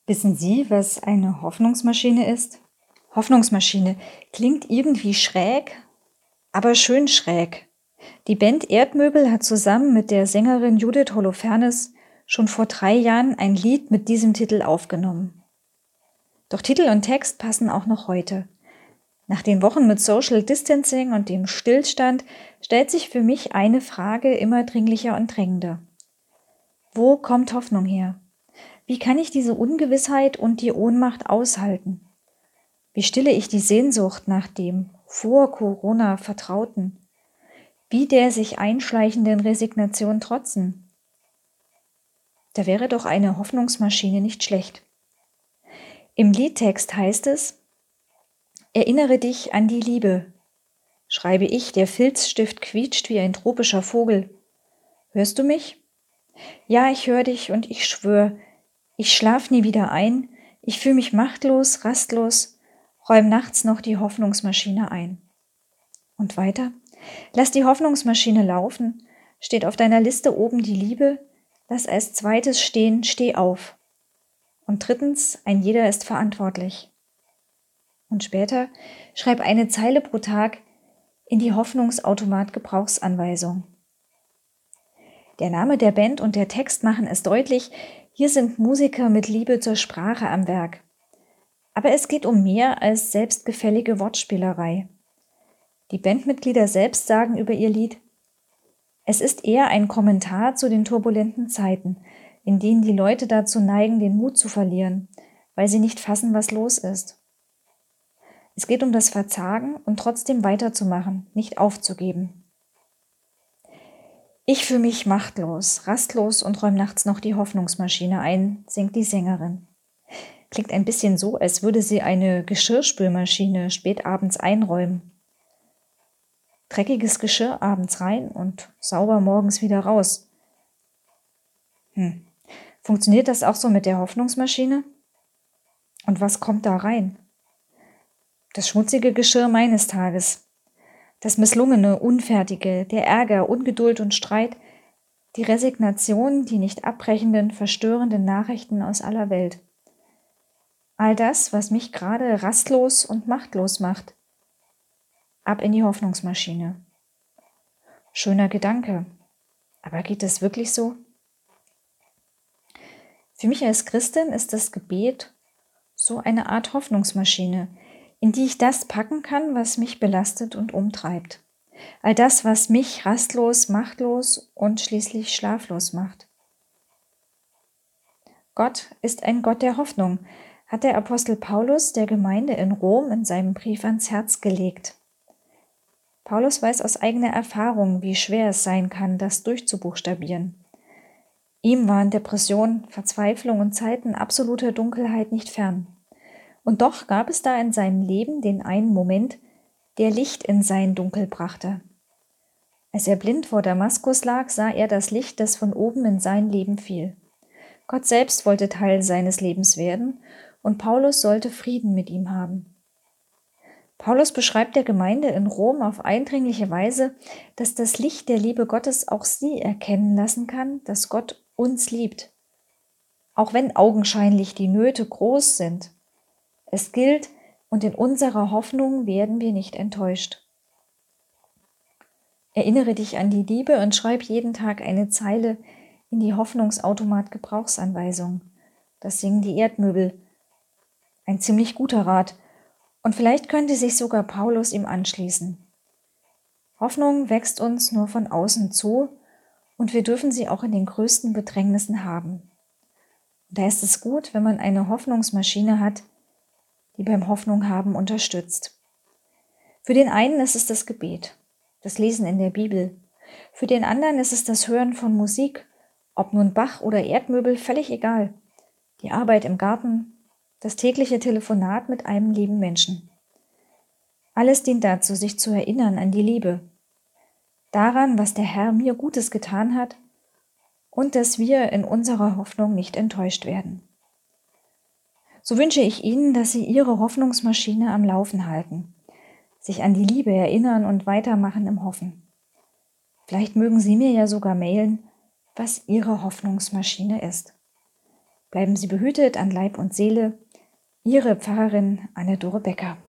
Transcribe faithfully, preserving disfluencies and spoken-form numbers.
Wissen Sie, was eine Hoffnungsmaschine ist? Hoffnungsmaschine klingt irgendwie schräg, aber schön schräg. Die Band Erdmöbel hat zusammen mit der Sängerin Judith Holofernes schon vor drei Jahren ein Lied mit diesem Titel aufgenommen. Doch Titel und Text passen auch noch heute. Nach den Wochen mit Social Distancing und dem Stillstand stellt sich für mich eine Frage immer dringlicher und drängender. Wo kommt Hoffnung her? Wie kann ich diese Ungewissheit und die Ohnmacht aushalten? Wie stille ich die Sehnsucht nach dem vor Corona Vertrauten? Wie der sich einschleichenden Resignation trotzen? Da wäre doch eine Hoffnungsmaschine nicht schlecht. Im Liedtext heißt es: Erinnere dich an die Liebe. Schreibe ich, der Filzstift quietscht wie ein tropischer Vogel. Hörst du mich? Ja, ich höre dich und ich schwör, ich schlaf nie wieder ein, ich fühle mich machtlos, rastlos, räum nachts noch die Hoffnungsmaschine ein. Und weiter? Lass die Hoffnungsmaschine laufen, steht auf deiner Liste oben die Liebe, lass als zweites stehen, steh auf. Und drittens, ein jeder ist verantwortlich. Und später, schreib eine Zeile pro Tag in die Hoffnungsautomat-Gebrauchsanweisung. Der Name der Band und der Text machen es deutlich, hier sind Musiker mit Liebe zur Sprache am Werk. Aber es geht um mehr als selbstgefällige Wortspielerei. Die Bandmitglieder selbst sagen über ihr Lied: Es ist eher ein Kommentar zu den turbulenten Zeiten, in denen die Leute dazu neigen, den Mut zu verlieren, weil sie nicht fassen, was los ist. Es geht um das Verzagen und trotzdem weiterzumachen, nicht aufzugeben. Ich fühle mich machtlos, rastlos und räume nachts noch die Hoffnungsmaschine ein, singt die Sängerin. Klingt ein bisschen so, als würde sie eine Geschirrspülmaschine spät abends einräumen. Dreckiges Geschirr abends rein und sauber morgens wieder raus. Hm. Funktioniert das auch so mit der Hoffnungsmaschine? Und was kommt da rein? Das schmutzige Geschirr meines Tages. Das Misslungene, Unfertige, der Ärger, Ungeduld und Streit, die Resignation, die nicht abbrechenden, verstörenden Nachrichten aus aller Welt. All das, was mich gerade rastlos und machtlos macht. Ab in die Hoffnungsmaschine. Schöner Gedanke. Aber geht es wirklich so? Für mich als Christin ist das Gebet so eine Art Hoffnungsmaschine, in die ich das packen kann, was mich belastet und umtreibt. All das, was mich rastlos, machtlos und schließlich schlaflos macht. Gott ist ein Gott der Hoffnung, hat der Apostel Paulus der Gemeinde in Rom in seinem Brief ans Herz gelegt. Paulus weiß aus eigener Erfahrung, wie schwer es sein kann, das durchzubuchstabieren. Ihm waren Depression, Verzweiflung und Zeiten absoluter Dunkelheit nicht fern. Und doch gab es da in seinem Leben den einen Moment, der Licht in sein Dunkel brachte. Als er blind vor Damaskus lag, sah er das Licht, das von oben in sein Leben fiel. Gott selbst wollte Teil seines Lebens werden und Paulus sollte Frieden mit ihm haben. Paulus beschreibt der Gemeinde in Rom auf eindringliche Weise, dass das Licht der Liebe Gottes auch sie erkennen lassen kann, dass Gott uns liebt. Auch wenn augenscheinlich die Nöte groß sind. Es gilt, und in unserer Hoffnung werden wir nicht enttäuscht. Erinnere dich an die Liebe und schreib jeden Tag eine Zeile in die Hoffnungsautomat-Gebrauchsanweisung. Das singen die Erdmöbel. Ein ziemlich guter Rat. Und vielleicht könnte sich sogar Paulus ihm anschließen. Hoffnung wächst uns nur von außen zu und wir dürfen sie auch in den größten Bedrängnissen haben. Und da ist es gut, wenn man eine Hoffnungsmaschine hat, die beim Hoffnung haben unterstützt. Für den einen ist es das Gebet, das Lesen in der Bibel. Für den anderen ist es das Hören von Musik, ob nun Bach oder Erdmöbel, völlig egal. Die Arbeit im Garten, das tägliche Telefonat mit einem lieben Menschen. Alles dient dazu, sich zu erinnern an die Liebe, daran, was der Herr mir Gutes getan hat und dass wir in unserer Hoffnung nicht enttäuscht werden. So wünsche ich Ihnen, dass Sie Ihre Hoffnungsmaschine am Laufen halten, sich an die Liebe erinnern und weitermachen im Hoffen. Vielleicht mögen Sie mir ja sogar mailen, was Ihre Hoffnungsmaschine ist. Bleiben Sie behütet an Leib und Seele. Ihre Pfarrerin Anne-Dore Becker.